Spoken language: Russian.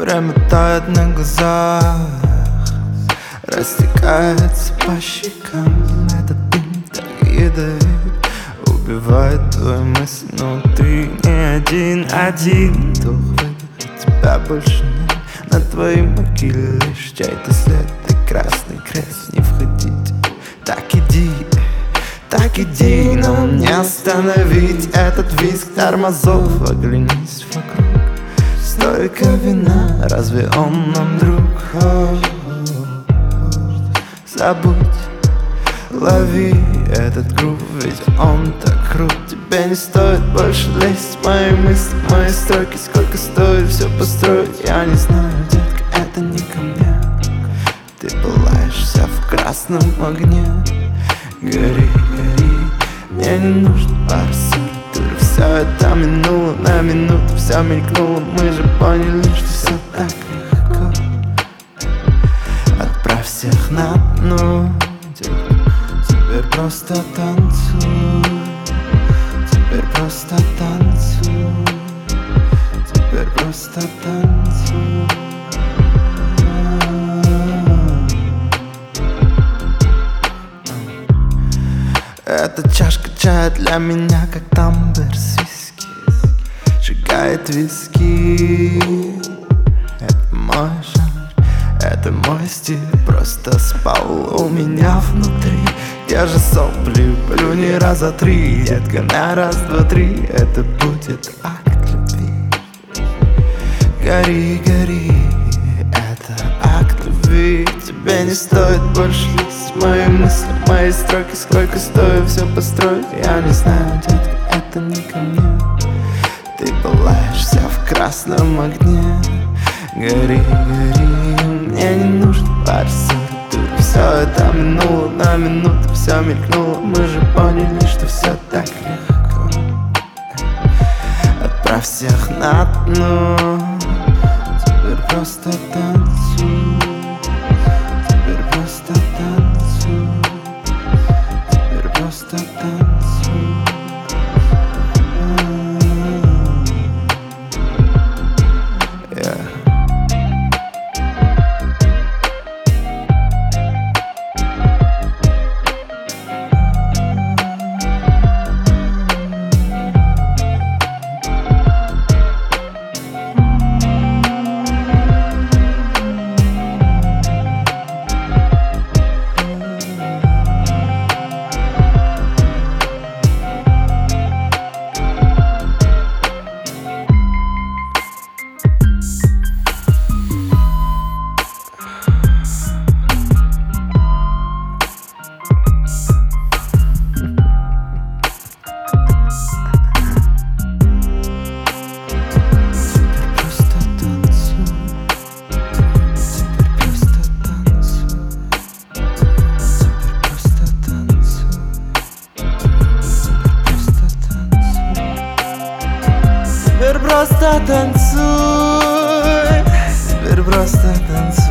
Время тает на глазах, растекается по щекам. Этот дым так ядовит, убивает твои мысли, но ты не один. Дух выдохнет, тебя больше нет. На твоей могиле лишь чей-то след и красный крест. Не входите, так иди, но не остановить этот визг тормозов. Оглянись вокруг, столько вина, разве он нам друг? Забудь, лови этот грув, ведь он так крут. Тебе не стоит больше лезть в мои мысли, в мои строки. Сколько стоит все построить, я не знаю, детка, это не ко мне. Ты пылаешь вся в красном огне. Гори, гори, мне не нужен парасоль. Все это минуло, на минуту все мелькнуло. Мы же поняли, что все так легко. Отправь всех на дно. Теперь просто танцуй. Теперь просто танцуй. Теперь просто танцуй. Эта чашка чая для меня как тамбер с виски. Сжигает виски. Это мой жанр, это мой стиль. Просто спал у меня внутри. Я же сопли плюни раза три. Детка, на раз, два, три. Это будет акт любви. Гори, гори, это акт любви. Тебе не стоит больше лезть в мои мысли, в мои строки. Сколько стоит все построить, я не знаю, детка, это не ко мне. Ты пылаешь вся в красном огне. Гори, гори, мне не нужен парасоль. Все это минуло, на минуту все мелькнуло. Мы же поняли, что все так легко. Отправь всех на дно. Теперь просто танцуй. Теперь просто танцуй. Теперь просто танцуй. Теперь просто танцуй. Теперь просто танцуй.